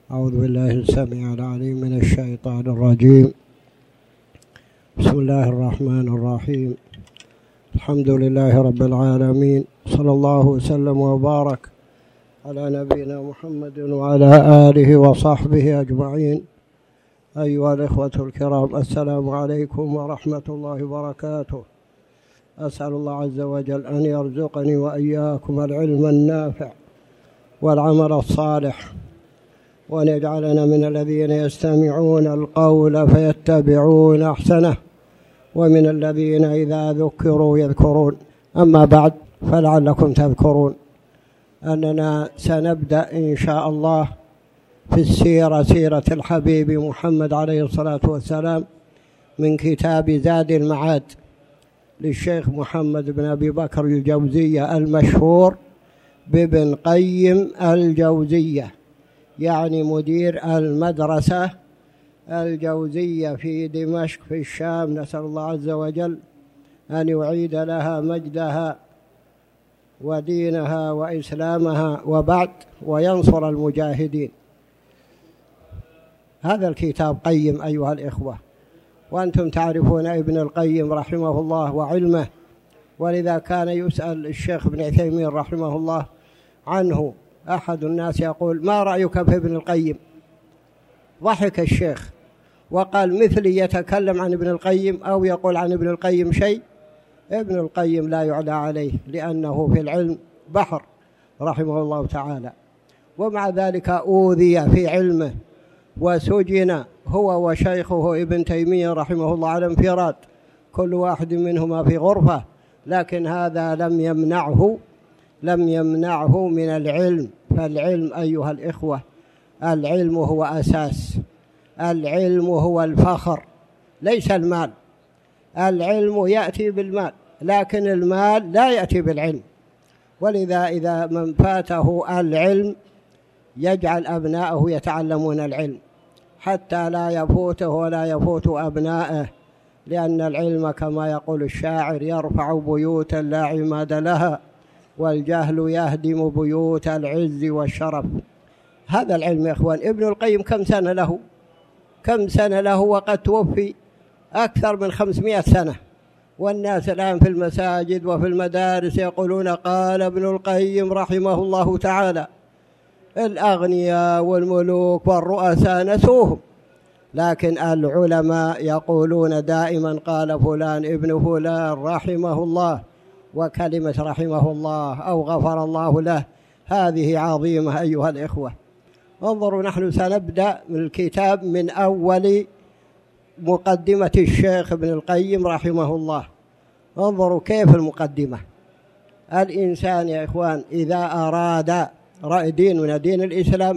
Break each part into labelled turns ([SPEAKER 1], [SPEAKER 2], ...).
[SPEAKER 1] أعوذ بالله السميع العليم من الشيطان الرجيم. بسم الله الرحمن الرحيم. الحمد لله رب العالمين، صلى الله وسلم وبارك على نبينا محمد وعلى آله وصحبه أجمعين. أيها الإخوة الكرام، السلام عليكم ورحمة الله وبركاته. أسأل الله عز وجل أن يرزقني وإياكم العلم النافع والعمل الصالح، وأن يجعلنا من الذين يستمعون القول فيتبعون أحسنه، ومن الذين إذا ذكروا يذكرون. أما بعد، فلعلكم تذكرون أننا سنبدأ إن شاء الله في سيرة الحبيب محمد عليه الصلاة والسلام من كتاب زاد المعاد للشيخ محمد بن أبي بكر الجوزية المشهور بابن قيم الجوزية، يعني مدير المدرسة الجوزية في دمشق في الشام. نسأل الله عز وجل أن يعيد لها مجدها ودينها وإسلامها وبعد، وينصر المجاهدين. هذا الكتاب قيم أيها الإخوة، وأنتم تعرفون ابن القيم رحمه الله وعلمه، ولذا كان يسأل الشيخ ابن عثيمين رحمه الله عنه أحد الناس يقول: ما رأيك في ابن القيم؟ ضحك الشيخ وقال: مثلي يتكلم عن ابن القيم أو يقول عن ابن القيم شيء؟ ابن القيم لا يعلى عليه، لأنه في العلم بحر رحمه الله تعالى، ومع ذلك أوذي في علمه وسجن هو وشيخه ابن تيمية رحمه الله على انفراد، كل واحد منهما في غرفة، لكن هذا لم يمنعه من العلم. فالعلم أيها الإخوة، العلم هو أساس، العلم هو الفخر ليس المال. العلم يأتي بالمال، لكن المال لا يأتي بالعلم. ولذا إذا من فاته العلم يجعل أبناءه يتعلمون العلم حتى لا يفوته ولا يفوت أبنائه، لأن العلم كما يقول الشاعر يرفع بيوتا لا عماد لها، والجهل يهدم بيوت العز والشرف. هذا العلم يا إخوان. ابن القيم كم سنة له وقد توفي؟ أكثر من 500 سنة، والناس الآن في المساجد وفي المدارس يقولون قال ابن القيم رحمه الله تعالى. الأغنياء والملوك والرؤساء نسوهم، لكن العلماء يقولون دائما قال فلان ابن فلان رحمه الله، وكلمة رحمه الله أو غفر الله له هذه عظيمة أيها الإخوة. انظروا، نحن سنبدأ من الكتاب من أول مقدمة الشيخ ابن القيم رحمه الله. انظروا كيف المقدمة. الإنسان يا إخوان إذا أراد ديننا دين الإسلام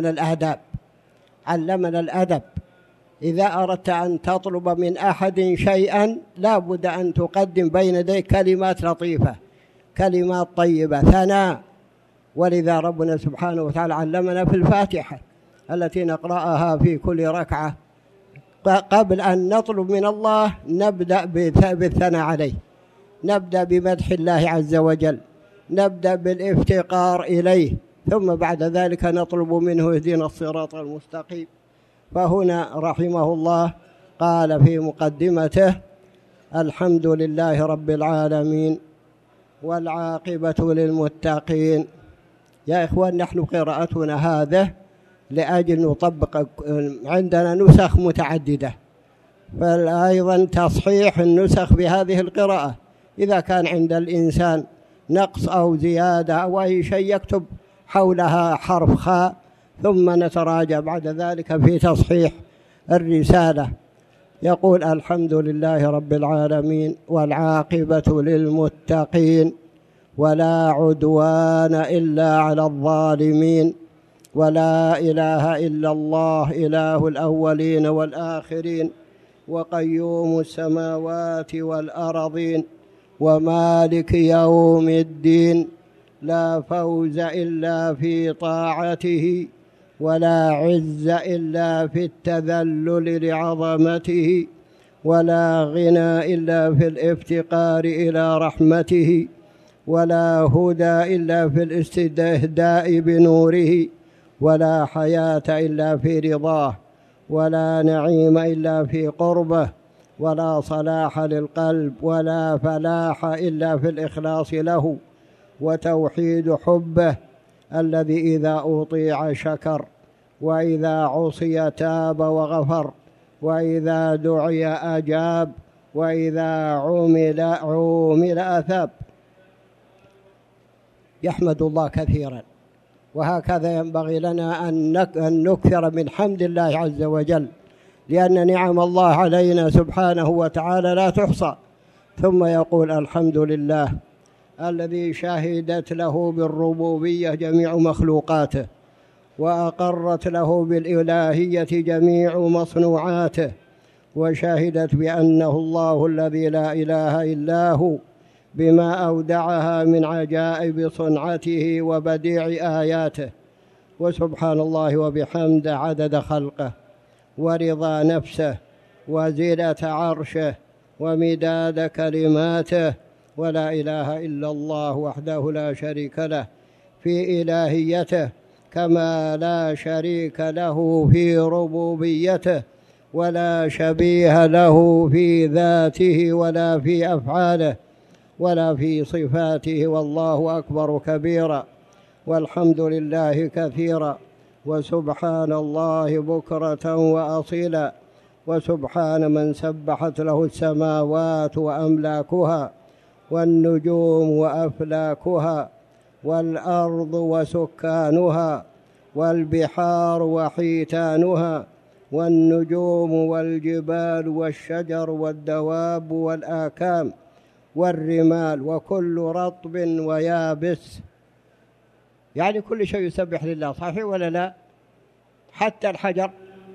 [SPEAKER 1] علمنا الأدب. إذا أردت أن تطلب من أحد شيئا لا بد أن تقدم بين يديك كلمات لطيفة، كلمات طيبة، ثناء. ولذا ربنا سبحانه وتعالى علمنا في الفاتحة التي نقرأها في كل ركعة قبل أن نطلب من الله نبدأ بالثناء عليه، نبدأ بمدح الله عز وجل، نبدأ بالافتقار إليه، ثم بعد ذلك نطلب منه اهدنا الصراط المستقيم. فهنا رحمه الله قال في مقدمته: الحمد لله رب العالمين والعاقبة للمتقين. يا إخوان، نحن قراءتنا هذا لأجل نطبق، عندنا نسخ متعددة، فأيضا تصحيح النسخ بهذه القراءة. إذا كان عند الإنسان نقص أو زيادة أو أي شيء يكتب حولها حرف خاء، ثم نتراجع بعد ذلك في تصحيح الرسالة. يقول: الحمد لله رب العالمين والعاقبة للمتقين ولا عدوان إلا على الظالمين، ولا إله إلا الله إله الأولين والآخرين، وقيوم السماوات والأرضين، ومالك يوم الدين، لا فوز إلا في طاعته، ولا عز إلا في التذلل لعظمته، ولا غنى إلا في الافتقار إلى رحمته، ولا هدى إلا في الاستهداء بنوره، ولا حياة إلا في رضاه، ولا نعيم إلا في قربه، ولا صلاح للقلب ولا فلاح إلا في الإخلاص له وتوحيد حبه، الذي إذا أطيع شكر، وإذا عصي تاب وغفر، وإذا دعي أجاب، وإذا عومل أثاب. يحمد الله كثيرا، وهكذا ينبغي لنا أن نكثر من حمد الله عز وجل، لأن نعم الله علينا سبحانه وتعالى لا تحصى. ثم يقول: الحمد لله الذي شهدت له بالربوبية جميع مخلوقاته، وأقرت له بالإلهية جميع مصنوعاته، وشهدت بأنه الله الذي لا إله إلا هو، بما أودعها من عجائب صنعته وبديع آياته. وسبحان الله وبحمده عدد خلقه، ورضا نفسه، وزينة عرشه، ومداد كلماته. ولا إله إلا الله وحده لا شريك له في إلهيته، كما لا شريك له في ربوبيته، ولا شبيه له في ذاته ولا في أفعاله ولا في صفاته. والله أكبر كبيرا، والحمد لله كثيرا، وسبحان الله بكرة وأصيلا. وسبحان من سبحت له السماوات وأملاكها، والنجوم وأفلاكها، والأرض وسكانها، والبحار وحيتانها، والنجوم والجبال والشجر والدواب والآكام والرمال، وكل رطب ويابس. يعني كل شيء يسبح لله، صحيح ولا لا؟ حتى الحجر،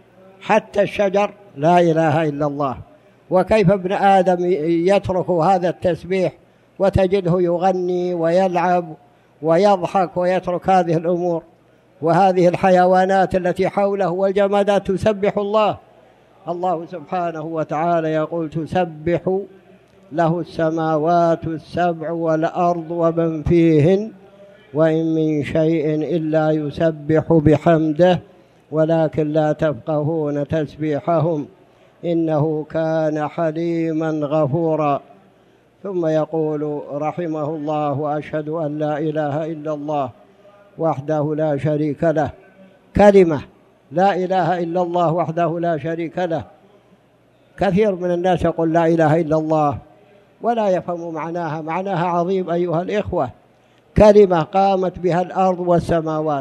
[SPEAKER 1] حتى الشجر، لا إله إلا الله. وكيف ابن آدم يترك هذا التسبيح وتجده يغني ويلعب ويضحك ويترك هذه الأمور؟ وهذه الحيوانات التي حوله والجمادات تسبح الله. الله سبحانه وتعالى يقول: تسبح له السماوات السبع والأرض ومن فيهن وإن من شيء إلا يسبح بحمده ولكن لا تفقهون تسبيحهم إنه كان حليما غفورا. ثم يقول رحمه الله: وأشهد أن لا إله إلا الله وحده لا شريك له. كلمة لا إله إلا الله وحده لا شريك له. كثير من الناس يقول لا إله إلا الله ولا يفهم معناها. معناها عظيم أيها الإخوة. كلمة قامت بها الأرض والسماوات،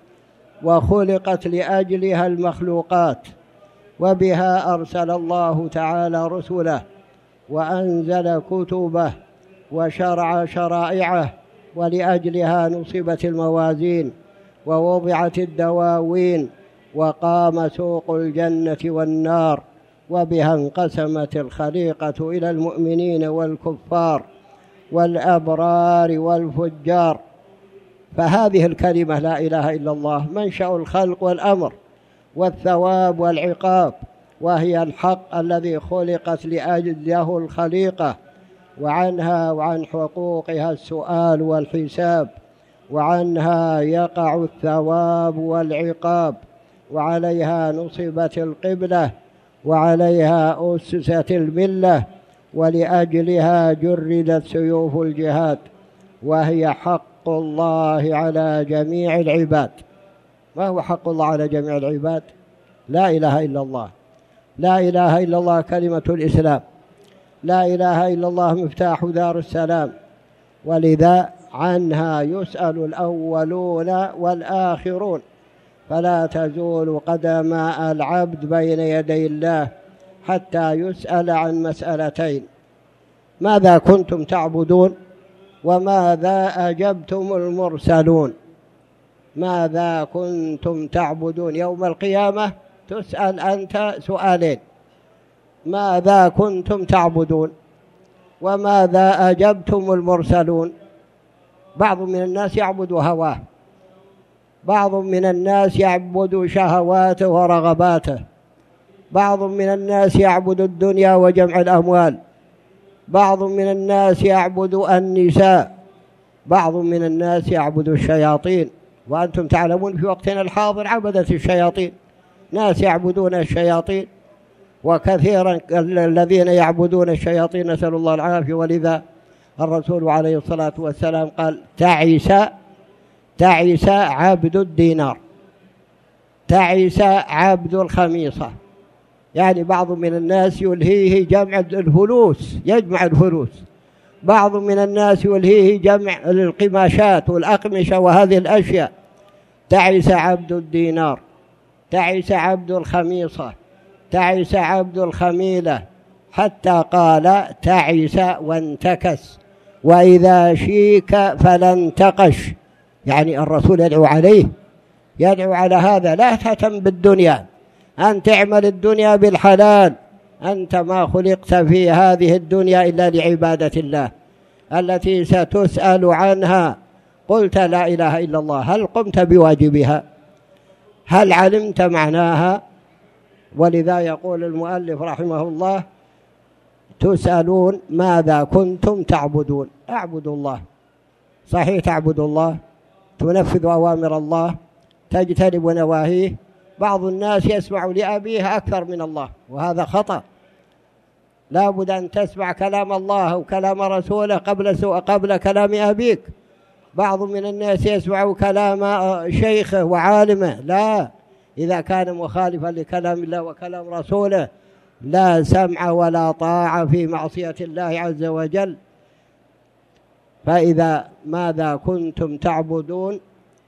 [SPEAKER 1] وخلقت لأجلها المخلوقات، وبها أرسل الله تعالى رسله، وأنزل كتبه، وشرع شرائعه، ولأجلها نصبت الموازين، ووضعت الدواوين، وقام سوق الجنة والنار، وبها انقسمت الخليقة إلى المؤمنين والكفار والأبرار والفجار. فهذه الكلمة لا إله إلا الله منشأ الخلق والأمر والثواب والعقاب، وهي الحق الذي خلقت لأجله الخليقة، وعنها وعن حقوقها السؤال والحساب، وعنها يقع الثواب والعقاب، وعليها نصبت القبلة، وعليها أسست الملة، ولأجلها جردت سيوف الجهاد، وهي حق الله على جميع العباد. ما هو حق الله على جميع العباد؟ لا إله إلا الله. لا إله إلا الله كلمة الإسلام، لا إله إلا الله مفتاح دار السلام، ولذا عنها يسأل الأولون والآخرون، فلا تزول قدم العبد بين يدي الله حتى يسأل عن مسألتين: ماذا كنتم تعبدون؟ وماذا أجبتم المرسلون؟ ماذا كنتم تعبدون؟ يوم القيامة تسأل أنت سؤالين: ماذا كنتم تعبدون؟ وماذا أجبتم المرسلون؟ بعض من الناس يعبد هواه، بعض من الناس يعبد شهواته ورغباته، بعض من الناس يعبد الدنيا وجمع الأموال، بعض من الناس يعبد النساء، بعض من الناس يعبد الشياطين وأنتم تعلمون في وقتنا الحاضر عبدة الشياطين، ناس يعبدون الشياطين، وكثيرا الذين يعبدون الشياطين نسأل الله العافية. ولذا الرسول عليه الصلاة والسلام قال تعس عبد الدينار، تعس عبد الخميصة. يعني بعض من الناس يلهيه جمع الفلوس، يجمع الفلوس، بعض من الناس يلهيه جمع القماشات والأقمشة وهذه الأشياء. تعس عبد الدينار، تعس عبد الخميصة، تعس عبد الخميلة، حتى قال تعس وانتكس، وإذا شيك فلا انتقش. يعني الرسول يدعو عليه، يدعو على هذا. لا تهتم بالدنيا، أن تعمل الدنيا بالحلال، أنت ما خلقت في هذه الدنيا إلا لعبادة الله التي ستسأل عنها. قلت لا إله إلا الله، هل قمت بواجبها؟ هل علمت معناها؟ ولذا يقول المؤلف رحمه الله: تسألون ماذا كنتم تعبدون. اعبدوا الله، صحيح تعبدوا الله، تنفذ أوامر الله، تجتنب نواهيه. بعض الناس يسمع لأبيه أكثر من الله، وهذا خطأ. لا بد أن تسمع كلام الله وكلام رسوله قبل كلام أبيك. بعض من الناس يسمع كلام شيخه وعالمه، لا، إذا كان مخالفا لكلام الله وكلام رسوله لا سمع ولا طاعة في معصية الله عز وجل. فإذا ماذا كنتم تعبدون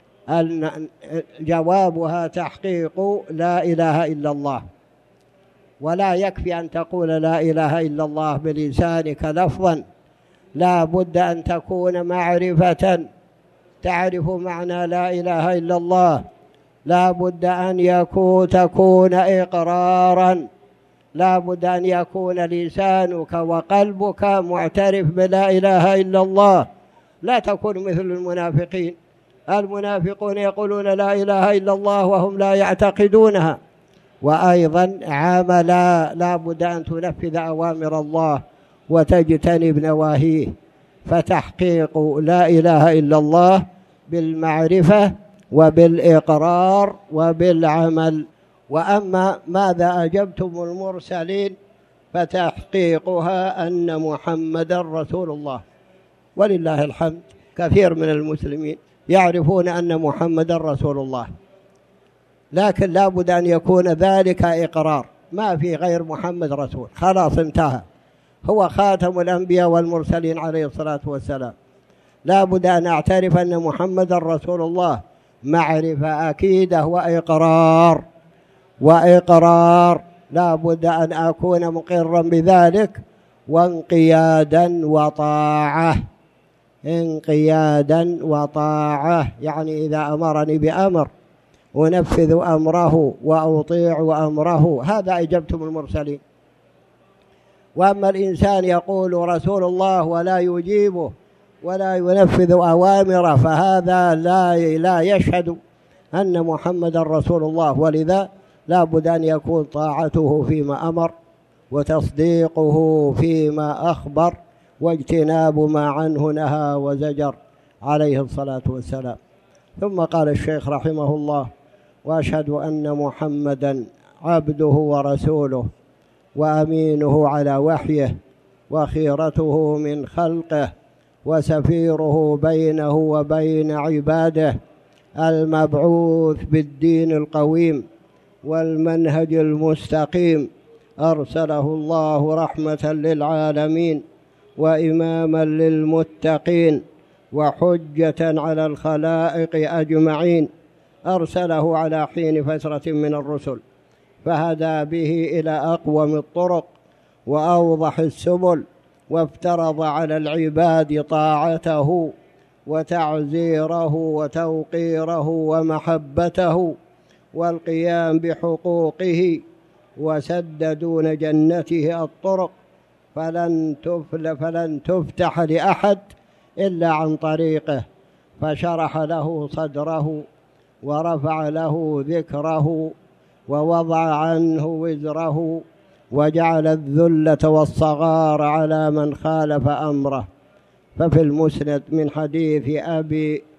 [SPEAKER 1] جوابها تحقيق لا إله إلا الله. ولا يكفي أن تقول لا إله إلا الله بلسانك لفظا، لا بد أن تكون معرفة، تعرف معنى لا إله إلا الله. لا بد أن تكون إقرارا، لا بد أن يكون لسانك وقلبك معترف بلا إله إلا الله. لا تكون مثل المنافقين. المنافقون يقولون لا إله إلا الله وهم لا يعتقدونها. وأيضا عملا، لا بد أن تنفذ أوامر الله وتجتنب نواهيه. فتحقيق لا إله إلا الله بالمعرفة وبالإقرار وبالعمل. وأما ماذا أجبتم المرسلين فتحقيقها أن محمدا رسول الله. ولله الحمد، كثير من المسلمين يعرفون أن محمدا رسول الله، لكن لا بد أن يكون ذلك إقرار، ما في غير محمد رسول، خلاص انتهى، هو خاتم الأنبياء والمرسلين عليه الصلاة والسلام. لا بد أن أعترف أن محمدا رسول الله، معرفة أكيدة وإقرار لا بد أن أكون مقرا بذلك، وانقيادا وطاعة. انقيادا وطاعة يعني إذا أمرني بأمر أنفذ أمره وأطيع أمره، هذا أجبتم المرسلين. وأما الإنسان يقول رسول الله ولا يجيبه ولا ينفذ أوامره فهذا لا يشهد أن محمد رسول الله. ولذا لا بد أن يكون طاعته فيما أمر وتصديقه فيما أخبر واجتناب ما عنه نهى وزجر عليه الصلاة والسلام. ثم قال الشيخ رحمه الله: وأشهد أن محمدا عبده ورسوله وأمينه على وحيه وخيرته من خلقه وسفيره بينه وبين عباده، المبعوث بالدين القويم والمنهج المستقيم، أرسله الله رحمة للعالمين وإماما للمتقين وحجة على الخلائق أجمعين. أرسله على حين فترة من الرسل فهدى به إلى أقوم الطرق وأوضح السبل، وافترض على العباد طاعته وتعزيره وتوقيره ومحبته والقيام بحقوقه، وسد دون جنته الطرق، فلن تفتح لأحد إلا عن طريقه، فشرح له صدره ورفع له ذكره ووضع عنه وزره وجعل الذلة والصغار على من خالف أمره. ففي المسند من حديث أبي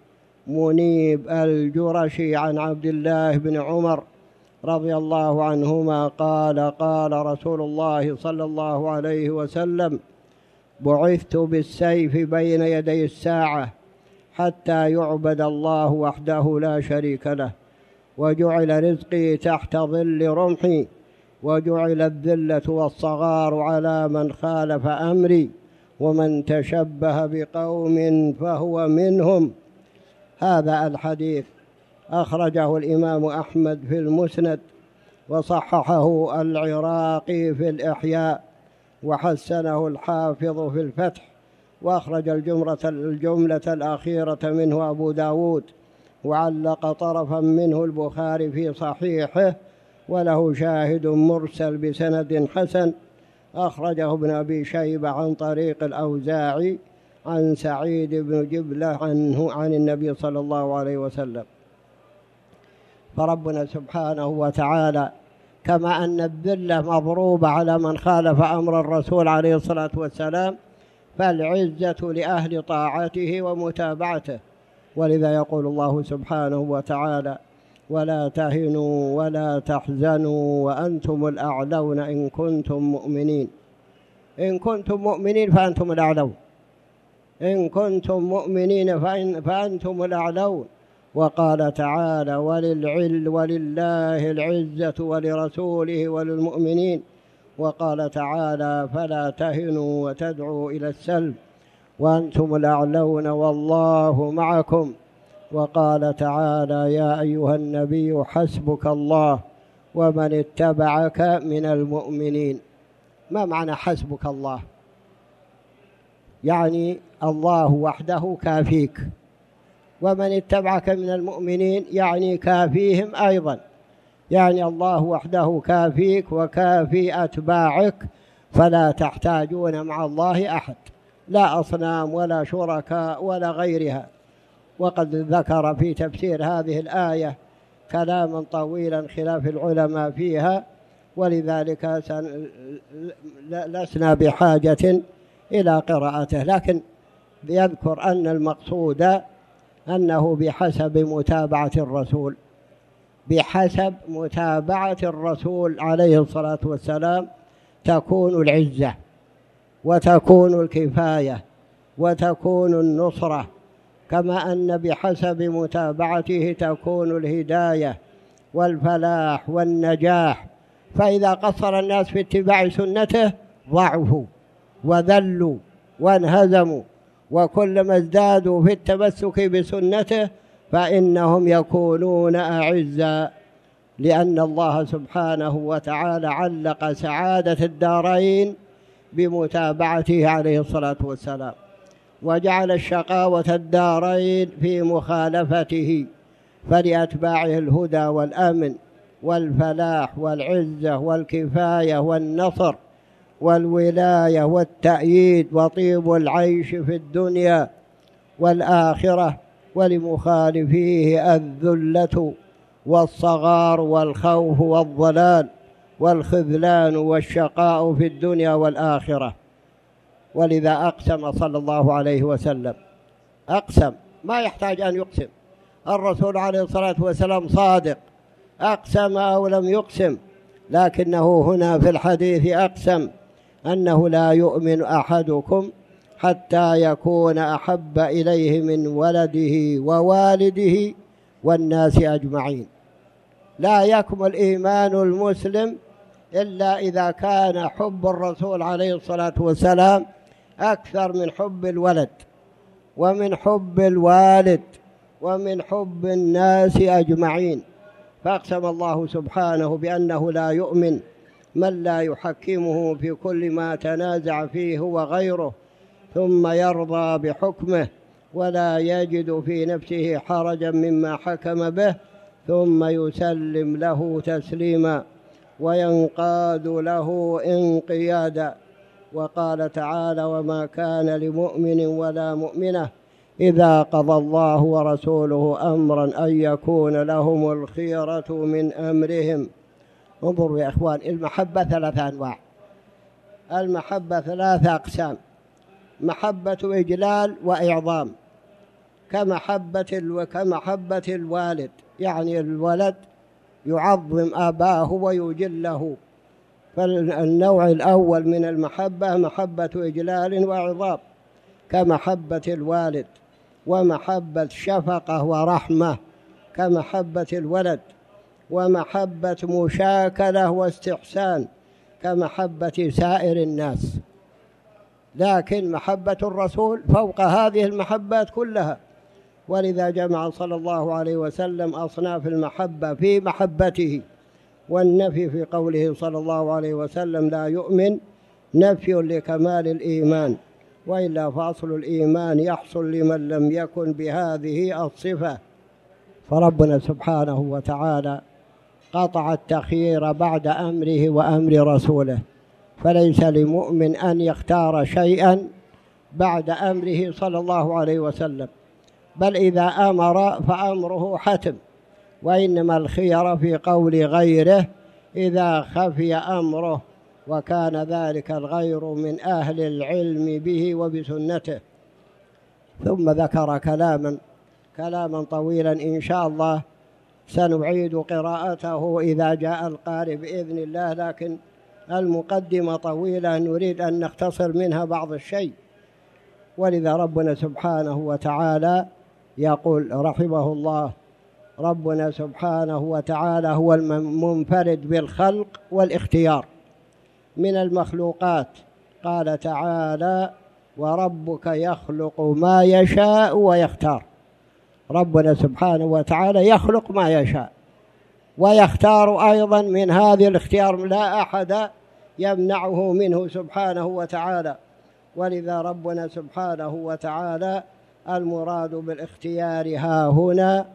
[SPEAKER 1] منيب الجرشي عن عبد الله بن عمر رضي الله عنهما قال قال رسول الله صلى الله عليه وسلم: بعثت بالسيف بين يدي الساعة حتى يعبد الله وحده لا شريك له، وجعل رزقي تحت ظل رمحي، وجعل الذلة والصغار على من خالف أمري، ومن تشبه بقوم فهو منهم. هذا الحديث أخرجه الإمام أحمد في المسند، وصححه العراقي في الإحياء، وحسنه الحافظ في الفتح، وأخرج الجملة الأخيرة منه أبو داود، وعلق طرفا منه البخاري في صحيحه، وله شاهد مرسل بسند حسن أخرجه ابن أبي شيبة عن طريق الأوزاعي عن سعيد بن جبلة عن النبي صلى الله عليه وسلم. فربنا سبحانه وتعالى كما أن الذلة مضروبة على من خالف أمر الرسول عليه الصلاة والسلام، فالعزة لأهل طاعته ومتابعته. ولذا يقول الله سبحانه وتعالى: ولا تهنوا ولا تحزنوا وأنتم الأعلون إن كنتم مؤمنين. إن كنتم مؤمنين فأنتم الأعلون، إن كنتم مؤمنين فأنتم الأعلون. وقال تعالى: ولله العزة ولرسوله وللمؤمنين. وقال تعالى: فلا تهنوا وتدعوا إلى السلم وأنتم الأعلون والله معكم. وقال تعالى: يا أيها النبي حسبك الله ومن اتبعك من المؤمنين. ما معنى حسبك الله؟ يعني الله وحده كافيك، ومن اتبعك من المؤمنين يعني كافيهم أيضا، يعني الله وحده كافيك وكافي أتباعك، فلا تحتاجون مع الله أحد، لا أصنام ولا شركاء ولا غيرها. وقد ذكر في تفسير هذه الآية كلاما طويلا خلاف العلماء فيها، ولذلك لسنا بحاجة إلى قراءته، لكن يذكر أن المقصود أنه بحسب متابعة الرسول، بحسب متابعة الرسول عليه الصلاة والسلام تكون العزة وتكون الكفاية وتكون النصرة، كما أن بحسب متابعته تكون الهداية والفلاح والنجاح. فإذا قصر الناس في اتباع سنته ضعفوا وذلوا وانهزموا، وكلما ازدادوا في التمسك بسنته فإنهم يكونون أعزا، لأن الله سبحانه وتعالى علق سعادة الدارين بمتابعته عليه الصلاة والسلام، وجعل الشقاوة الدارين في مخالفته، فلأتباعه الهدى والأمن والفلاح والعزة والكفاية والنصر والولاية والتأييد وطيب العيش في الدنيا والآخرة، ولمخالفيه الذلة والصغار والخوف والضلال والخذلان والشقاء في الدنيا والآخرة. ولذا أقسم صلى الله عليه وسلم، أقسم ما يحتاج أن يقسم، الرسول عليه الصلاة والسلام صادق، أقسم أو لم يقسم، لكنه هنا في الحديث أقسم أنه لا يؤمن أحدكم حتى يكون أحب إليه من ولده ووالده والناس أجمعين. لا يكمل إيمان المسلم إلا إذا كان حب الرسول عليه الصلاة والسلام أكثر من حب الولد ومن حب الوالد ومن حب الناس أجمعين. فأقسم الله سبحانه بأنه لا يؤمن من لا يحكمه في كل ما تنازع فيه هو غيره، ثم يرضى بحكمه ولا يجد في نفسه حرجا مما حكم به، ثم يسلم له تسليما وينقاد له انقيادا. وقال تعالى: وما كان لمؤمن ولا مؤمنة إذا قضى الله ورسوله أمرا أن يكون لهم الخيرة من أمرهم. انظروا يا إخوان، المحبة 3 أنواع، المحبة 3 أقسام: محبة إجلال وإعظام، كمحبة الوالد، يعني الولد يعظم أباه ويجله. فالنوع الأول من المحبة محبة إجلال وعظام كمحبة الوالد، ومحبة شفقة ورحمة كمحبة الولد، ومحبة مشاكلة واستحسان كمحبة سائر الناس. لكن محبة الرسول فوق هذه المحبات كلها، ولذا جمع صلى الله عليه وسلم أصناف المحبة في محبته، والنفي في قوله صلى الله عليه وسلم لا يؤمن نفي لكمال الإيمان، وإلا فأصل الإيمان يحصل لمن لم يكن بهذه الصفة. فربنا سبحانه وتعالى قطع التخيير بعد أمره وأمر رسوله، فليس لمؤمن أن يختار شيئا بعد أمره صلى الله عليه وسلم، بل إذا أمر فأمره حتم، وإنما الخير في قول غيره إذا خفي أمره، وكان ذلك الغير من أهل العلم به وبسنته. ثم ذكر كلاما طويلا إن شاء الله سنعيد قراءته إذا جاء القارئ بإذن الله، لكن المقدمة طويلة نريد أن نختصر منها بعض الشيء. ولذا ربنا سبحانه وتعالى يقول رحمه الله: ربنا سبحانه وتعالى هو المنفرد بالخلق والاختيار من المخلوقات. قال تعالى: وربك يخلق ما يشاء ويختار. ربنا سبحانه وتعالى يخلق ما يشاء ويختار أيضا من هذه الاختيار، لا أحد يمنعه منه سبحانه وتعالى. ولذا ربنا سبحانه وتعالى المراد بالاختيار ها هنا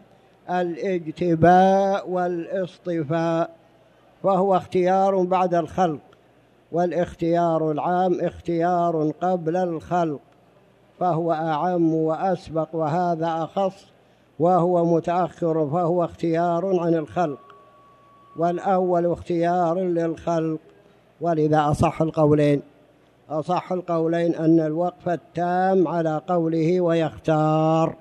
[SPEAKER 1] الاجتباء والاصطفاء، فهو اختيار بعد الخلق، والاختيار العام اختيار قبل الخلق، فهو أعم وأسبق، وهذا أخص وهو متأخر، فهو اختيار عن الخلق، والأول اختيار للخلق. ولذا أصح القولين أن الوقف التام على قوله ويختار.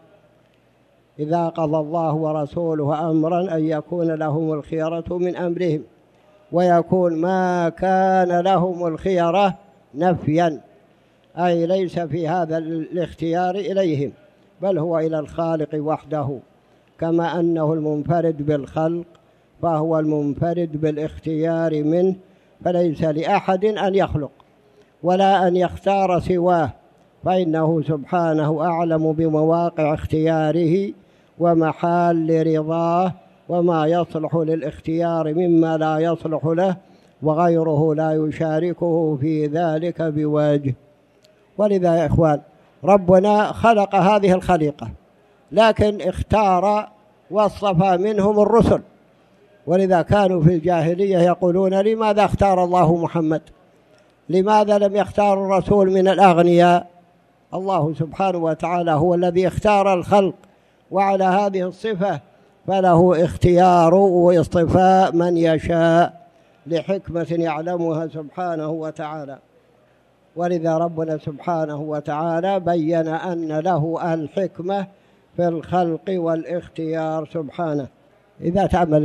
[SPEAKER 1] إذا قضى الله ورسوله أمرا أن يكون لهم الخيرة من أمرهم، ويكون ما كان لهم الخيرة نفيا، أي ليس في هذا الاختيار إليهم، بل هو إلى الخالق وحده. كما أنه المنفرد بالخلق فهو المنفرد بالاختيار منه، فليس لأحد أن يخلق ولا أن يختار سواه، فإنه سبحانه أعلم بمواقع اختياره ومحال رضاه، وما يصلح للاختيار مما لا يصلح له، وغيره لا يشاركه في ذلك بوجه. ولذا يا إخوان ربنا خلق هذه الخليقة، لكن اختار واصطفى منهم الرسل. ولذا كانوا في الجاهلية يقولون: لماذا اختار الله محمد؟ لماذا لم يختار الرسول من الأغنياء؟ الله سبحانه وتعالى هو الذي اختار الخلق، وعلى هذه الصفة فله اختيار واصطفاء من يشاء لحكمة يعلمها سبحانه وتعالى. ولذا ربنا سبحانه وتعالى بين أن له الحكمة في الخلق والاختيار سبحانه. إذا تأمل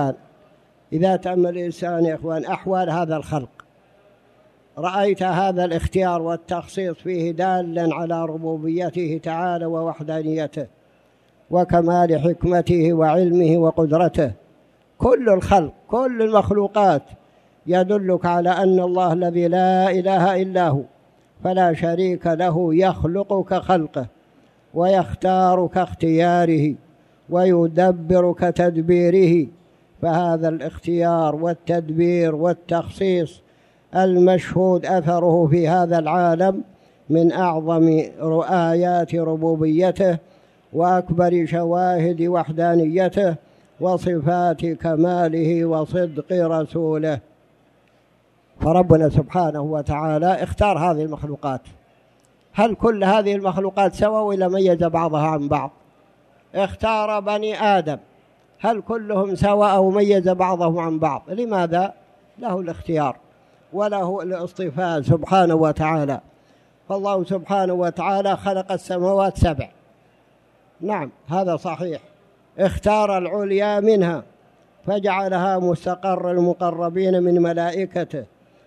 [SPEAKER 1] الإنسان يا إخوان أحوال هذا الخلق، رأيت هذا الاختيار والتخصيص فيه دالا على ربوبيته تعالى ووحدانيته وكمال حكمته وعلمه وقدرته. كل الخلق، كل المخلوقات يدلك على أن الله الذي لا إله إلا هو فلا شريك له يخلق كخلقه، ويختار كاختياره، ويدبر كتدبيره. فهذا الاختيار والتدبير والتخصيص المشهود أثره في هذا العالم من أعظم آيات ربوبيته وأكبر شواهد وحدانيته وصفات كماله وصدق رسوله. فربنا سبحانه وتعالى اختار هذه المخلوقات. هل كل هذه المخلوقات سوا ولا ميز بعضها عن بعض؟ اختار بني آدم، هل كلهم سوا أو ميز بعضهم عن بعض؟ لماذا؟ له الاختيار وله الاصطفاء سبحانه وتعالى. فالله سبحانه وتعالى خلق السماوات 7 نعم هذا صحيح، اختار العليا منها فجعلها مستقر المقربين من ملائكته،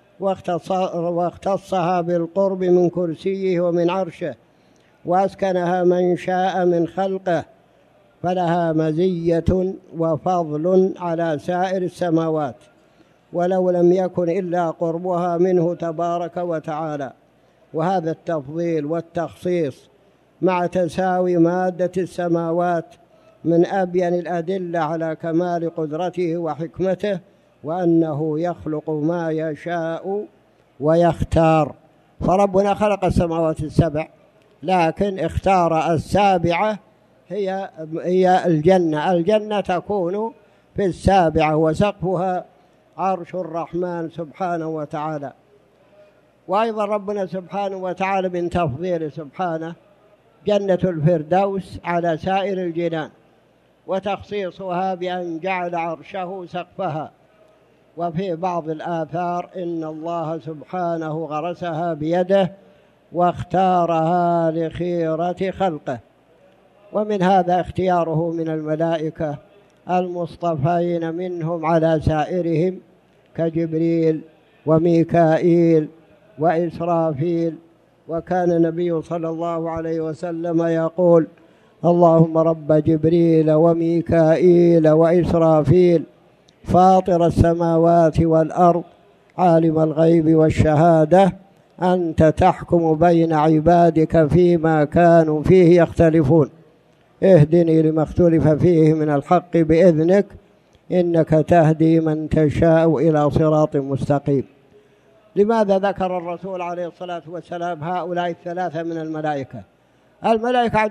[SPEAKER 1] واختصها بالقرب من كرسيه ومن عرشه، وأسكنها من شاء من خلقه، فلها مزية وفضل على سائر السماوات، ولو لم يكن إلا قربها منه تبارك وتعالى. وهذا التفضيل والتخصيص مع تساوي مادة السماوات من أبين الأدلة على كمال قدرته وحكمته، وأنه يخلق ما يشاء ويختار. فربنا خلق السماوات السبع، لكن اختار السابعة هي الجنة تكون في السابعة، وسقفها عرش الرحمن سبحانه وتعالى. وأيضا ربنا سبحانه وتعالى من تفضيله سبحانه جنة الفردوس على سائر الجنان، وتخصيصها بأن جعل عرشه سقفها. وفي بعض الآثار إن الله سبحانه غرسها بيده واختارها لخيرة خلقه. ومن هذا اختياره من الملائكة المصطفين منهم على سائرهم كجبريل وميكائيل وإسرافيل. وكان النبي صلى الله عليه وسلم يقول: اللهم رب جبريل وميكائيل وإسرافيل فاطر السماوات والأرض عالم الغيب والشهادة أنت تحكم بين عبادك فيما كانوا فيه يختلفون اهدني لما اختلف فيه من الحق بإذنك إنك تهدي من تشاء إلى صراط مستقيم. لماذا ذكر الرسول عليه الصلاة والسلام هؤلاء الثلاثة من الملائكة؟ الملائكة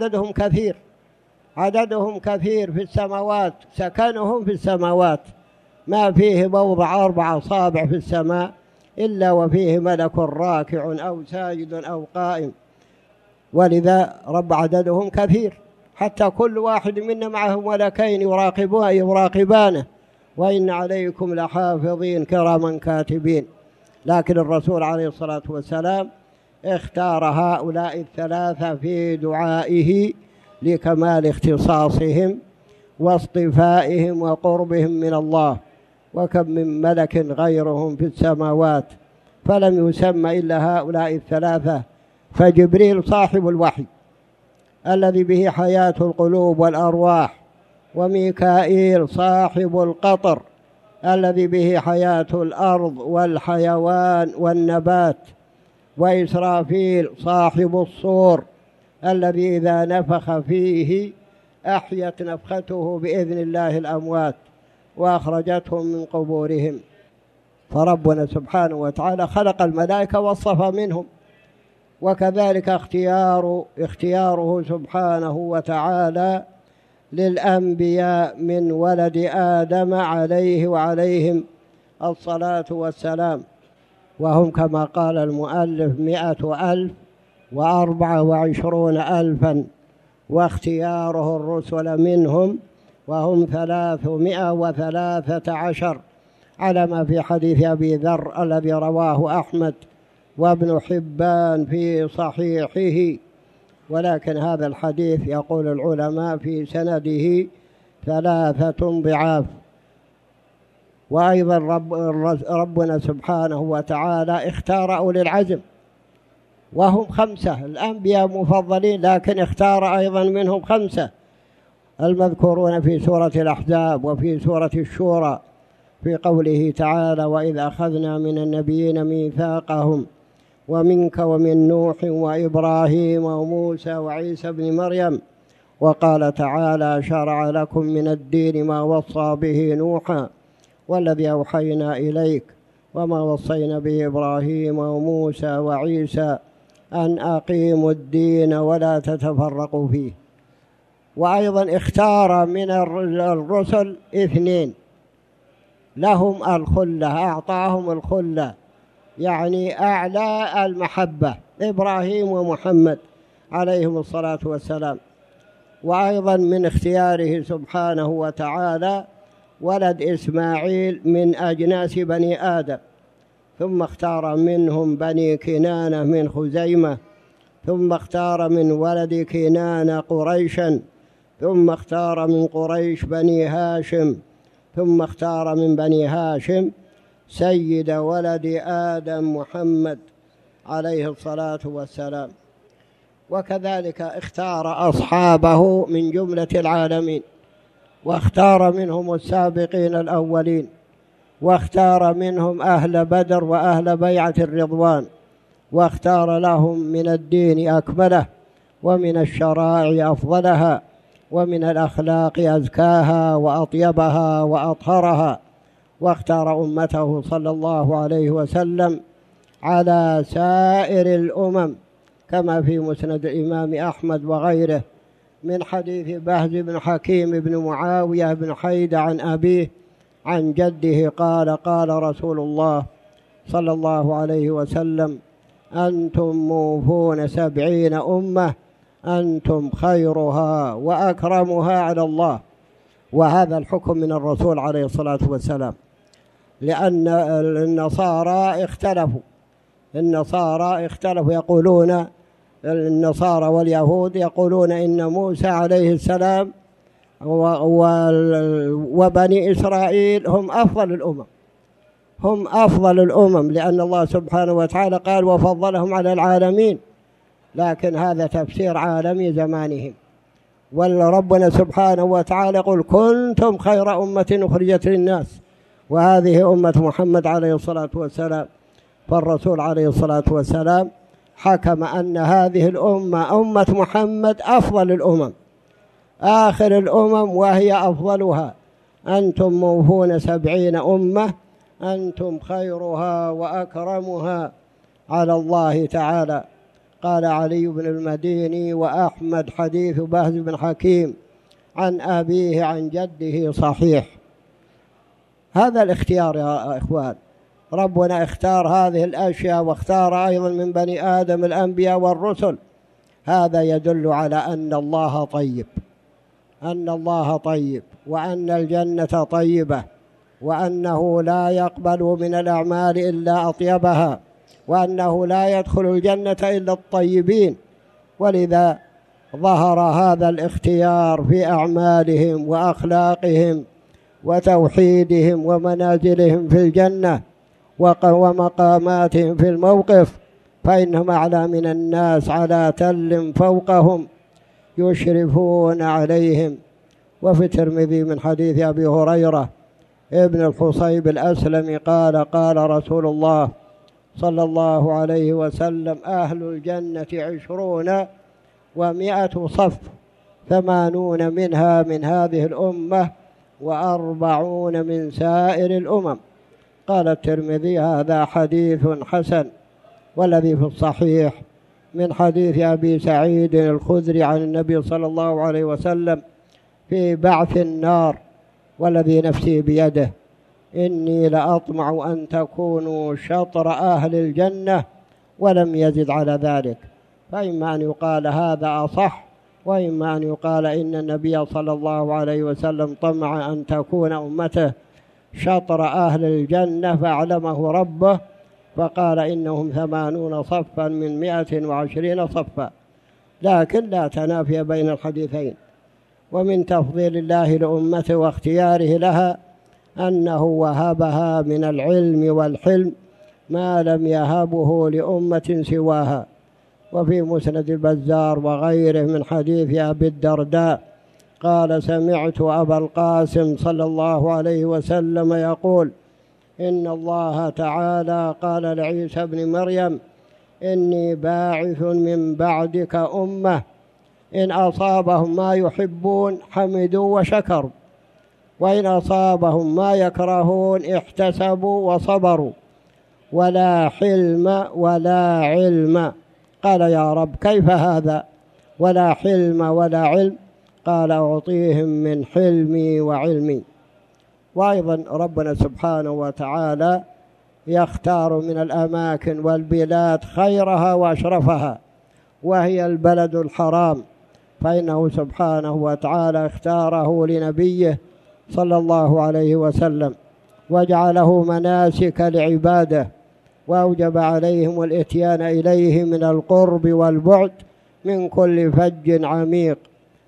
[SPEAKER 1] عددهم كثير في السماوات، سكنهم في السماوات، ما فيه موضع 4 أصابع في السماء إلا وفيه ملك راكع أو ساجد أو قائم، ولذا رب عددهم كثير، حتى كل واحد منا معه ملكين يراقبانه، وإن عليكم لحافظين كراما كاتبين. لكن الرسول عليه الصلاة والسلام اختار هؤلاء الثلاثة في دعائه لكمال اختصاصهم واصطفائهم وقربهم من الله. وكم من ملك غيرهم في السماوات فلم يسمى إلا هؤلاء الثلاثة. فجبريل صاحب الوحي الذي به حياة القلوب والأرواح، وميكائيل صاحب القطر الذي به حياة الأرض والحيوان والنبات، وإسرافيل صاحب الصور الذي إذا نفخ فيه أحيت نفخته بإذن الله الأموات وأخرجتهم من قبورهم. فربنا سبحانه وتعالى خلق الملائكة واصطفى منهم. وكذلك اختياره سبحانه وتعالى للأنبياء من ولد آدم عليه وعليهم الصلاة والسلام، وهم كما قال المؤلف 124,000، واختياره الرسل منهم وهم 313 على ما في حديث أبي ذر الذي رواه أحمد وابن حبان في صحيحه. ولكن هذا الحديث يقول العلماء في سنده 3 ضعاف. وأيضا ربنا سبحانه وتعالى اختار أولي العزم وهم 5. الأنبياء مفضلين، لكن اختار أيضا منهم 5 المذكورون في سورة الأحزاب وفي سورة الشورى في قوله تعالى: وإذ أخذنا من النبيين ميثاقهم ومنك ومن نوح وإبراهيم وموسى وعيسى بن مريم. وقال تعالى: شرع لكم من الدين ما وصى به نوحا والذي أوحينا إليك وما وصينا به إبراهيم وموسى وعيسى أن أقيموا الدين ولا تتفرقوا فيه. وأيضا اختار من الرسل 2 لهم الخلة، أعطاهم الخلة يعني أعلى المحبة، إبراهيم ومحمد عليهم الصلاة والسلام. وأيضا من اختياره سبحانه وتعالى ولد إسماعيل من أجناس بني آدم، ثم اختار منهم بني كنانة من خزيمة، ثم اختار من ولد كنانة قريشا، ثم اختار من قريش بني هاشم، ثم اختار من بني هاشم سيد ولد آدم محمد عليه الصلاة والسلام. وكذلك اختار أصحابه من جملة العالمين، واختار منهم السابقين الأولين، واختار منهم أهل بدر وأهل بيعة الرضوان، واختار لهم من الدين أكمله، ومن الشرائع أفضلها، ومن الأخلاق أزكاها وأطيبها وأطهرها، واختار أمته صلى الله عليه وسلم على سائر الأمم، كما في مسند الإمام أحمد وغيره من حديث بهز بن حكيم بن معاوية بن حيدة عن أبيه عن جده قال: قال رسول الله صلى الله عليه وسلم: أنتم موفون 70 أمة، أنتم خيرها وأكرمها على الله. وهذا الحكم من الرسول عليه الصلاة والسلام، لأن النصارى اختلفوا يقولون، النصارى واليهود يقولون إن موسى عليه السلام وبني إسرائيل هم أفضل الأمم، لأن الله سبحانه وتعالى قال: وفضلهم على العالمين. لكن هذا تفسير عالمي زمانهم، وربنا سبحانه وتعالى يقول: كنتم خير أمة أخرجت للناس، وهذه أمة محمد عليه الصلاة والسلام. فالرسول عليه الصلاة والسلام حكم أن هذه الأمة أمة محمد أفضل الأمم، آخر الأمم وهي أفضلها. أنتم موفون 70 أمة، أنتم خيرها وأكرمها على الله تعالى. قال علي بن المديني وأحمد: حديث بهز بن حكيم عن أبيه عن جده صحيح. هذا الاختيار يا إخوان، ربنا اختار هذه الأشياء، واختار أيضا من بني آدم الأنبياء والرسل. هذا يدل على أن الله طيب، وأن الجنة طيبة، وأنه لا يقبل من الأعمال إلا أطيبها، وأنه لا يدخل الجنة إلا الطيبين. ولذا ظهر هذا الاختيار في أعمالهم وأخلاقهم وتوحيدهم ومنازلهم في الجنة ومقاماتهم في الموقف، فإنهم أعلى من الناس على تل فوقهم يشرفون عليهم. وفي الترمذي من حديث أبي هريرة ابن الحصيب الأسلمي قال: قال رسول الله صلى الله عليه وسلم: أهل الجنة 20 و100 صف، 80 منها من هذه الأمة، 40 من سائر الأمم. قال الترمذي: هذا حديث حسن. والذي في الصحيح من حديث أبي سعيد الخدري عن النبي صلى الله عليه وسلم في بعث النار: والذي نفسي بيده إني لأطمع أن تكونوا شطر أهل الجنة، ولم يزد على ذلك. فإما أن يقال هذا أصح، وإما أن يقال إن النبي صلى الله عليه وسلم طمع أن تكون أمته شطر أهل الجنة فأعلمه ربه، فقال: إنهم 80 صفا من 120 صفا. لكن لا تنافي بين الحديثين. ومن تفضيل الله لأمته واختياره لها أنه وهبها من العلم والحلم ما لم يهبه لأمة سواها. وفي مسند البزار وغيره من حديث أبي الدرداء قال: سمعت أبا القاسم صلى الله عليه وسلم يقول: إن الله تعالى قال لعيسى بن مريم: إني باعث من بعدك أمة إن أصابهم ما يحبون حمدوا وشكروا، وإن أصابهم ما يكرهون احتسبوا وصبروا، ولا حلم ولا علم. قال: يا رب كيف هذا؟ ولا حلم ولا علم؟ قال: أعطيهم من حلمي وعلمي. وأيضا ربنا سبحانه وتعالى يختار من الأماكن والبلاد خيرها وأشرفها، وهي البلد الحرام، فإنه سبحانه وتعالى اختاره لنبيه صلى الله عليه وسلم، وجعله مناسك لعباده، وأوجب عليهم الإتيان إليه من القرب والبعد من كل فج عميق.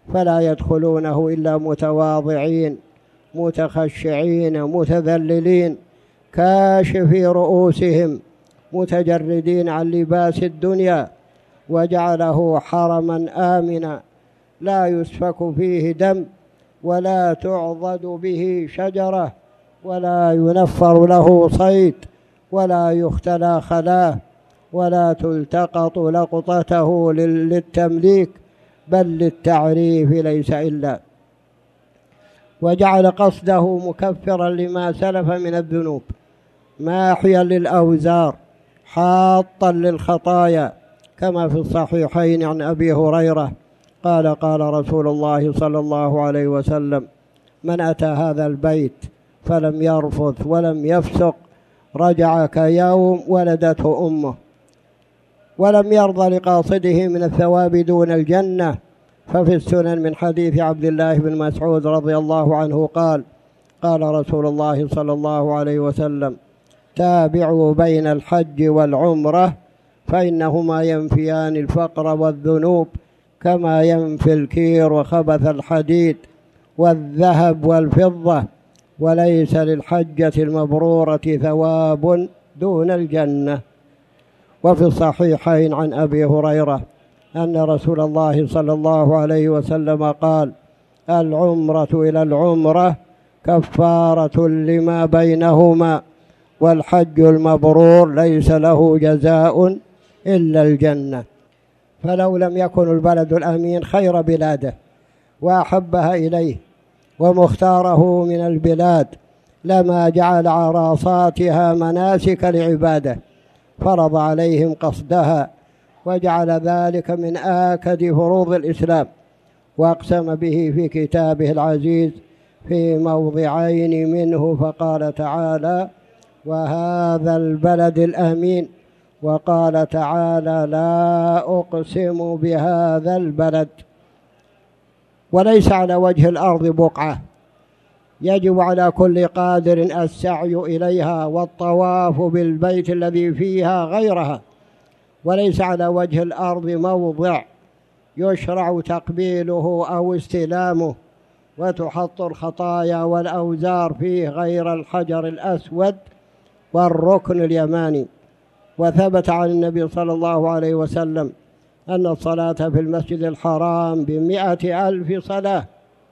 [SPEAKER 1] فلا يدخلونه إلا متواضعين متخشعين متذللين كاشفي رؤوسهم متجردين عن لباس الدنيا، وجعله حرما آمنا لا يسفك فيه دم ولا تعضد به شجرة ولا ينفر له صيد ولا يختلى خلاه ولا تلتقط لقطته للتمليك بل للتعريف ليس إلا، وجعل قصده مكفرا لما سلف من الذنوب ماحيا للأوزار حاطا للخطايا، كما في الصحيحين عن أبي هريرة قال قال رسول الله صلى الله عليه وسلم: من أتى هذا البيت فلم يرفث ولم يفسق رجع كيوم ولدته أمه، ولم يرضى لقاصده من الثواب دون الجنة. ففي السنن من حديث عبد الله بن مسعود رضي الله عنه قال قال رسول الله صلى الله عليه وسلم: تابعوا بين الحج والعمرة فإنهما ينفيان الفقر والذنوب كما ينفي الكير وخبث الحديد والذهب والفضة، وليس للحجة المبرورة ثواب دون الجنة. وفي الصحيحين عن أبي هريرة أن رسول الله صلى الله عليه وسلم قال: العمرة إلى العمرة كفارة لما بينهما، والحج المبرور ليس له جزاء إلا الجنة. فلو لم يكن البلد الأمين خير بلاده وأحبها إليه ومختاره من البلاد لما جعل عراصاتها مناسك لعباده، فرض عليهم قصدها وجعل ذلك من آكد فروض الإسلام، وأقسم به في كتابه العزيز في موضعين منه، فقال تعالى: وهذا البلد الأمين، وقال تعالى: لا أقسم بهذا البلد. وليس على وجه الأرض بقعة يجب على كل قادر السعي إليها والطواف بالبيت الذي فيها غيرها، وليس على وجه الأرض موضع يشرع تقبيله أو استلامه وتحط الخطايا والأوزار فيه غير الحجر الأسود والركن اليماني. وثبت عن النبي صلى الله عليه وسلم أن الصلاة في المسجد الحرام ب100,000 صلاة.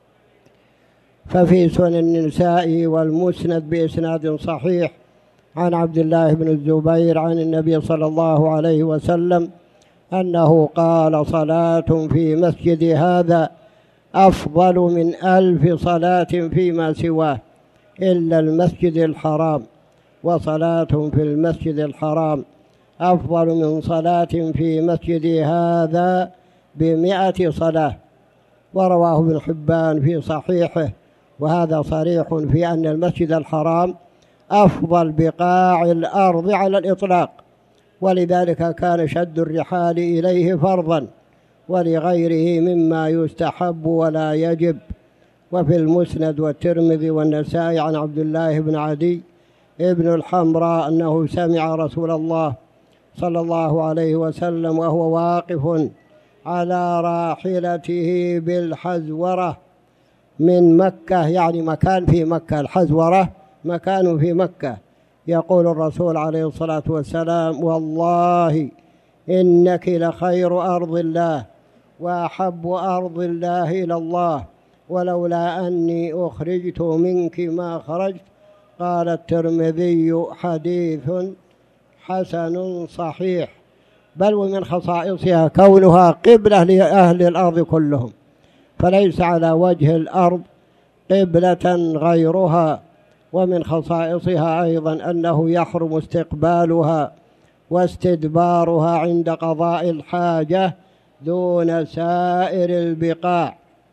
[SPEAKER 1] ففي سنن النساء والمسند بإسناد صحيح عن عبد الله بن الزبير عن النبي صلى الله عليه وسلم أنه قال: صلاة في مسجد هذا أفضل من 1000 صلاة فيما سواه إلا المسجد الحرام، وصلاة في المسجد الحرام أفضل من صلاة في مسجد هذا ب100 صلاة. ورواه ابن حبان في صحيحه، وهذا صريح في أن المسجد الحرام أفضل بقاع الأرض على الإطلاق، ولذلك كان شد الرحال إليه فرضا ولغيره مما يستحب ولا يجب. وفي المسند والترمذي والنسائي عن عبد الله بن عدي ابن الحمراء أنه سمع رسول الله صلى الله عليه وسلم وهو واقف على راحلته بالحزورة من مكة، يعني مكان في مكة، الحزورة مكان في مكة، يقول الرسول عليه الصلاة والسلام: والله إنك لخير أرض الله وأحب أرض الله إلى الله، ولولا أني أخرجت منك ما خرجت. قال الترمذي: حديث حسن صحيح. بل ومن خصائصها كونها قبلة لأهل الأرض كلهم، فليس على وجه الأرض قبلة غيرها. ومن خصائصها أيضا أنه يحرم استقبالها واستدبارها عند قضاء الحاجة دون سائر البقاع.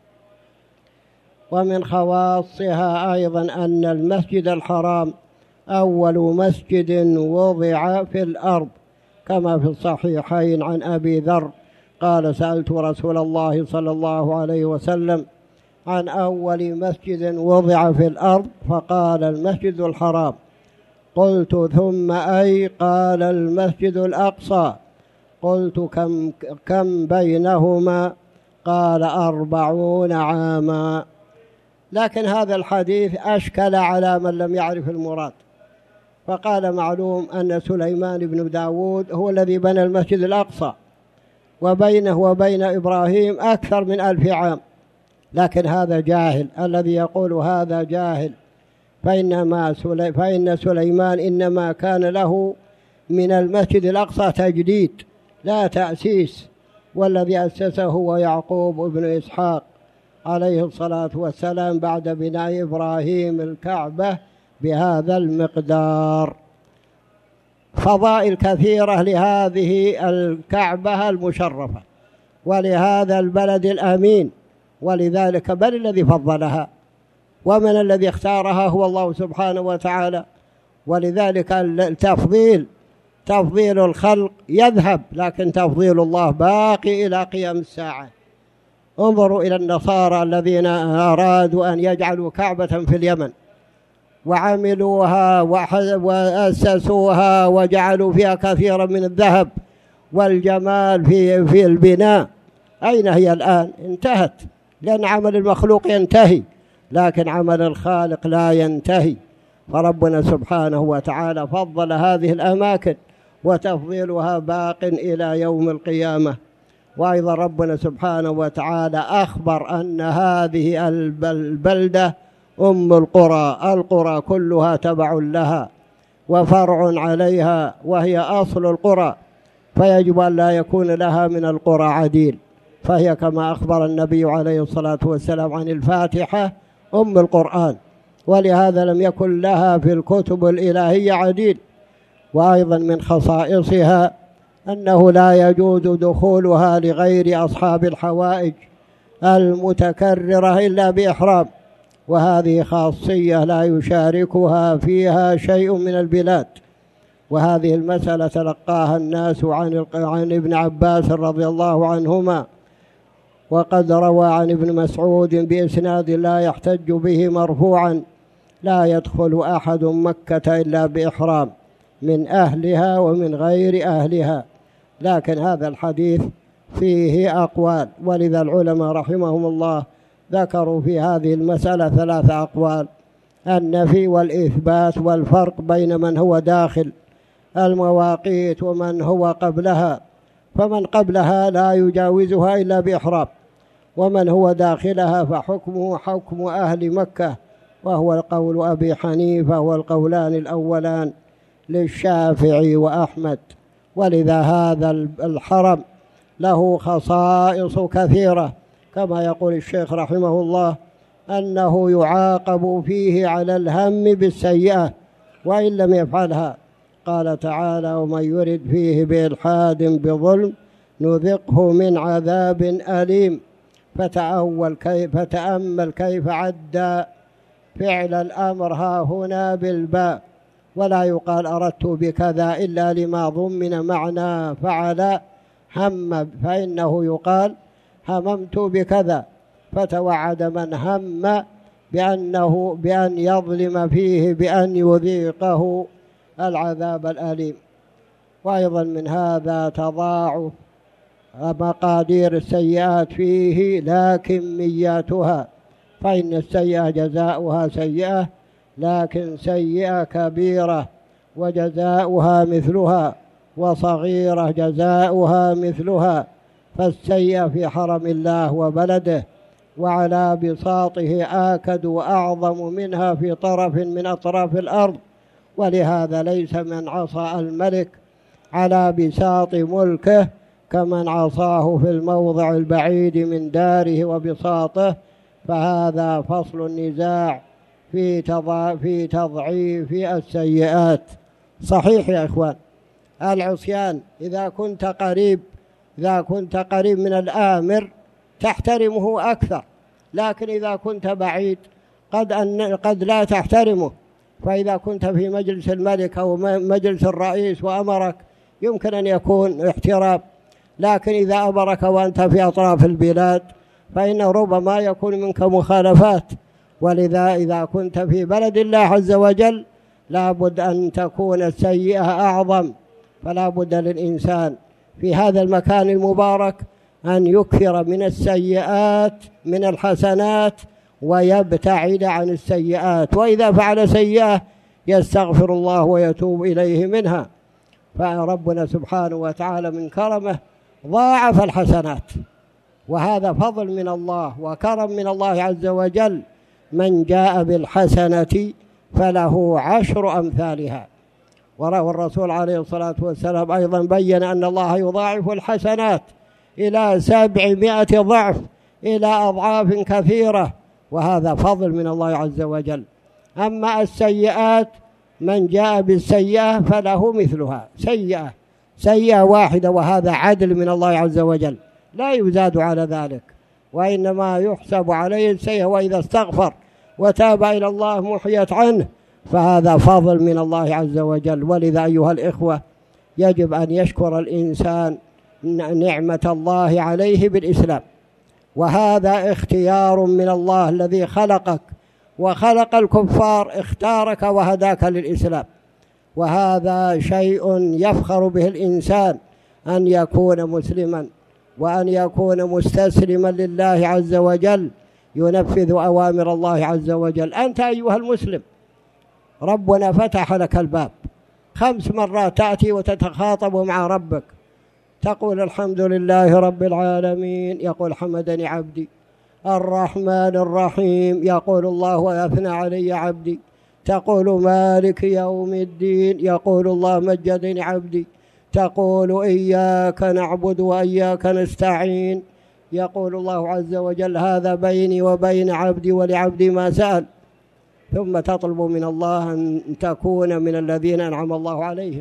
[SPEAKER 1] ومن خواصها أيضا أن المسجد الحرام أول مسجد وضع في الأرض، كما في الصحيحين عن أبي ذر قال: سألت رسول الله صلى الله عليه وسلم عن أول مسجد وضع في الأرض، فقال: المسجد الحرام. قلت: ثم أي؟ قال: المسجد الأقصى. قلت: كم بينهما؟ قال 40 عاما. لكن هذا الحديث أشكل على من لم يعرف المراد، فقال معلوم أن سليمان بن داود هو الذي بنى المسجد الأقصى، وبينه وبين إبراهيم أكثر من 1000 عام. لكن هذا جاهل، الذي يقول هذا جاهل، فإن سليمان إنما كان له من المسجد الأقصى تجديد لا تأسيس، والذي أسسه هو يعقوب بن إسحاق عليه الصلاة والسلام بعد بناء إبراهيم الكعبة بهذا المقدار. فضائل كثيرة لهذه الكعبة المشرفة ولهذا البلد الأمين، ولذلك بل الذي فضلها، ومن الذي اختارها هو الله سبحانه وتعالى. ولذلك تفضيل الخلق يذهب، لكن تفضيل الله باقي إلى قيام الساعة. انظروا إلى النصارى الذين أرادوا أن يجعلوا كعبة في اليمن، وعملوها وأسسوها وجعلوا فيها كثيرا من الذهب والجمال في البناء. أين هي الآن؟ انتهت، لأن عمل المخلوق ينتهي، لكن عمل الخالق لا ينتهي. فربنا سبحانه وتعالى فضل هذه الأماكن، وتفضيلها باق إلى يوم القيامة. وأيضا ربنا سبحانه وتعالى أخبر أن هذه البلدة أم القرى كلها تبع لها وفرع عليها، وهي أصل القرى، فيجب أن لا يكون لها من القرى عديل. فهي كما أخبر النبي عليه الصلاة والسلام عن الفاتحة أم القرآن، ولهذا لم يكن لها في الكتب الإلهية عديل. وأيضا من خصائصها أنه لا يجوز دخولها لغير أصحاب الحوائج المتكررة إلا بإحرام، وهذه خاصية لا يشاركها فيها شيء من البلاد. وهذه المسألة تلقاها الناس عن ابن عباس رضي الله عنهما، وقد روى عن ابن مسعود بإسناد لا يحتج به مرفوعا: لا يدخل أحد مكة إلا بإحرام من أهلها ومن غير أهلها. لكن هذا الحديث فيه أقوال، ولذا العلماء رحمهم الله ذكروا في هذه المسألة 3 أقوال: النفي والإثبات، والفرق بين من هو داخل المواقيت ومن هو قبلها. فمن قبلها لا يجاوزها إلا بإحرام، ومن هو داخلها فحكمه حكم أهل مكة، وهو قول أبي حنيفة، والقولان الأولان للشافعي وأحمد. ولذا هذا الحرم له خصائص كثيرة، كما يقول الشيخ رحمه الله أنه يعاقب فيه على الهم بالسيئة وإن لم يفعلها. قال تعالى: ومن يرد فيه بإلحاد بظلم نذقه من عذاب أليم. فتأمل كيف عدى فعل الأمر ها هنا بالباء، ولا يقال أردت بكذا إلا لما ضمن معنى فعل هم، فإنه يقال هممت بكذا، فتوعد من هم بأن يظلم فيه بأن يذيقه العذاب الأليم. وأيضا من هذا تضاعف مقادير السيئات فيه لا كمياتها، فإن السيئة جزاؤها سيئة، لكن سيئة كبيرة وجزاؤها مثلها، وصغيرة جزاؤها مثلها. فالسيئة في حرم الله وبلده وعلى بساطه آكد وأعظم منها في طرف من أطراف الأرض. ولهذا ليس من عصى الملك على بساط ملكه كمن عصاه في الموضع البعيد من داره وبساطه. فهذا فصل النزاع في تضعيف السيئات. صحيح يا إخوان، العصيان إذا كنت قريب من الآمر تحترمه أكثر، لكن إذا كنت بعيد قد لا تحترمه. فإذا كنت في مجلس الملك أو مجلس الرئيس وأمرك يمكن أن يكون احترام، لكن إذا أمرك وأنت في أطراف البلاد فإنه ربما يكون منك مخالفات. ولذا إذا كنت في بلد الله عز وجل لابد أن تكون السيئة أعظم، فلا بد للإنسان في هذا المكان المبارك أن يكثر من السيئات من الحسنات ويبتعد عن السيئات، وإذا فعل سيئة يستغفر الله ويتوب إليه منها. فربنا سبحانه وتعالى من كرمه ضاعف الحسنات، وهذا فضل من الله وكرم من الله عز وجل. من جاء بالحسنة فله 10 أمثالها. والرسول عليه الصلاة والسلام أيضا بيّن أن الله يضاعف الحسنات إلى 700 ضعف، إلى أضعاف كثيرة، وهذا فضل من الله عز وجل. أما السيئات من جاء بالسيئة فله مثلها، سيئة واحدة، وهذا عدل من الله عز وجل، لا يزاد على ذلك، وإنما يحسب عليه السيئة، وإذا استغفر وتاب إلى الله محيت عنه، فهذا فضل من الله عز وجل. ولذا أيها الإخوة يجب أن يشكر الإنسان نعمة الله عليه بالإسلام، وهذا اختيار من الله الذي خلقك وخلق الكفار، اختارك وهداك للإسلام، وهذا شيء يفخر به الإنسان أن يكون مسلما وأن يكون مستسلما لله عز وجل، ينفذ أوامر الله عز وجل. أنت أيها المسلم ربنا فتح لك الباب 5 مرات، تأتي وتتخاطب مع ربك، تقول الحمد لله رب العالمين، يقول حمدني عبدي. الرحمن الرحيم، يقول الله ويثنى علي عبدي. تقول مالك يوم الدين، يقول الله مجدني عبدي. تقول إياك نعبد وإياك نستعين، يقول الله عز وجل هذا بيني وبين عبدي ولعبدي ما سأل. ثم تطلب من الله أن تكون من الذين أنعم الله عليهم،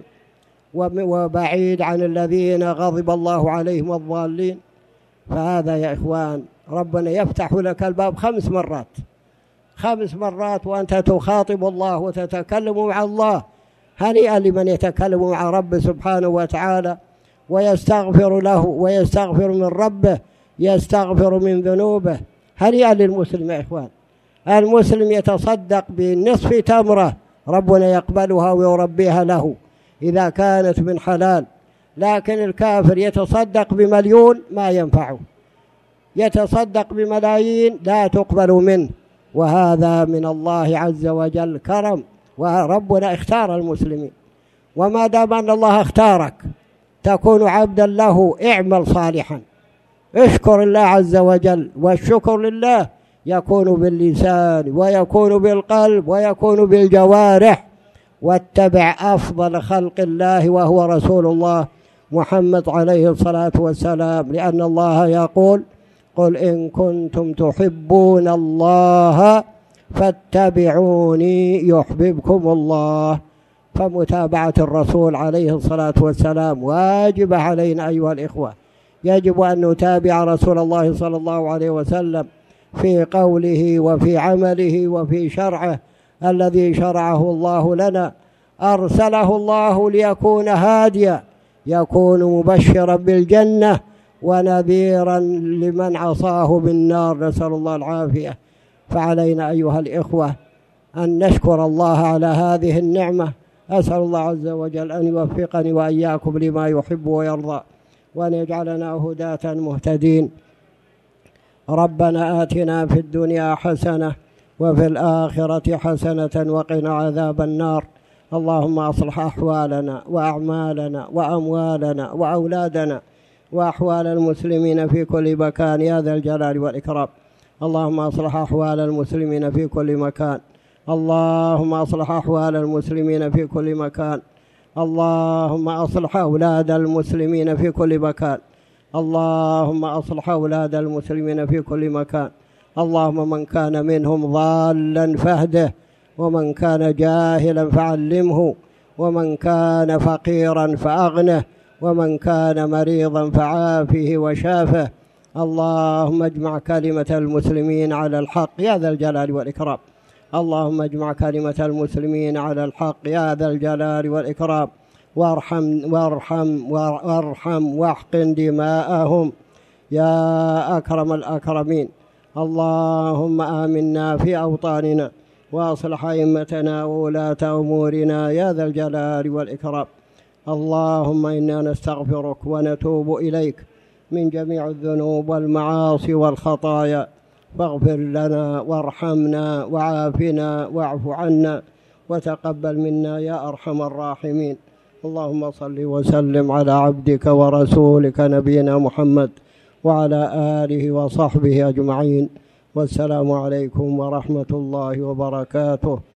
[SPEAKER 1] وبعيد عن الذين غضب الله عليهم الضالين. فهذا يا إخوان ربنا يفتح لك الباب 5 مرات، 5 مرات وأنت تخاطب الله وتتكلم مع الله. هنيئا لمن يتكلم مع رب سبحانه وتعالى ويستغفر له ويستغفر من ربه، يستغفر من ذنوبه. هنيئا للمسلم يا إخوان. المسلم يتصدق بنصف تمرة ربنا يقبلها ويربيها له إذا كانت من حلال، لكن الكافر يتصدق ب1,000,000 ما ينفعه، يتصدق ب1,000,000 لا تقبل منه، وهذا من الله عز وجل كرم. وربنا اختار المسلمين، وما دام أن الله اختارك تكون عبدا له، اعمل صالحا، اشكر الله عز وجل. والشكر لله يكون باللسان ويكون بالقلب ويكون بالجوارح. واتبع أفضل خلق الله وهو رسول الله محمد عليه الصلاة والسلام، لأن الله يقول قل إن كنتم تحبون الله فاتبعوني يحببكم الله. فمتابعة الرسول عليه الصلاة والسلام واجب علينا أيها الإخوة. يجب أن نتابع رسول الله صلى الله عليه وسلم في قوله وفي عمله وفي شرعه الذي شرعه الله لنا. أرسله الله ليكون هاديا، يكون مبشرا بالجنة ونذيرا لمن عصاه بالنار، نسأل الله العافية. فعلينا أيها الإخوة أن نشكر الله على هذه النعمة. أسأل الله عز وجل أن يوفقني وإياكم لما يحب ويرضى، وأن يجعلنا هداة مهتدين. ربنا آتنا في الدنيا حسنة وفي الآخرة حسنة وقنا عذاب النار. اللهم أصلح أحوالنا وأعمالنا وأموالنا وأولادنا وأحوال المسلمين في كل مكان يا ذا الجلال والإكرام. اللهم أصلح أحوال المسلمين في كل مكان. اللهم أصلح أحوال المسلمين في كل مكان. اللهم أصلح أولاد المسلمين في كل مكان. اللهم أصلح أولاد المسلمين في كل مكان. اللهم من كان منهم ضالا فاهده، ومن كان جاهلا فعلمه، ومن كان فقيرا فأغنه، ومن كان مريضا فعافه وشافه. اللهم اجمع كلمة المسلمين على الحق يا ذا الجلال والإكرام. اللهم اجمع كلمة المسلمين على الحق يا ذا الجلال والإكرام. وارحم واحقن دماءهم يا أكرم الأكرمين. اللهم آمنا في أوطاننا وأصلح أئمتنا وولاة أمورنا يا ذا الجلال والإكرام. اللهم إنا نستغفرك ونتوب إليك من جميع الذنوب والمعاصي والخطايا، فاغفر لنا وارحمنا وعافنا واعف عنا وتقبل منا يا أرحم الراحمين. اللهم صل وسلم على عبدك ورسولك نبينا محمد وعلى آله وصحبه أجمعين، والسلام عليكم ورحمة الله وبركاته.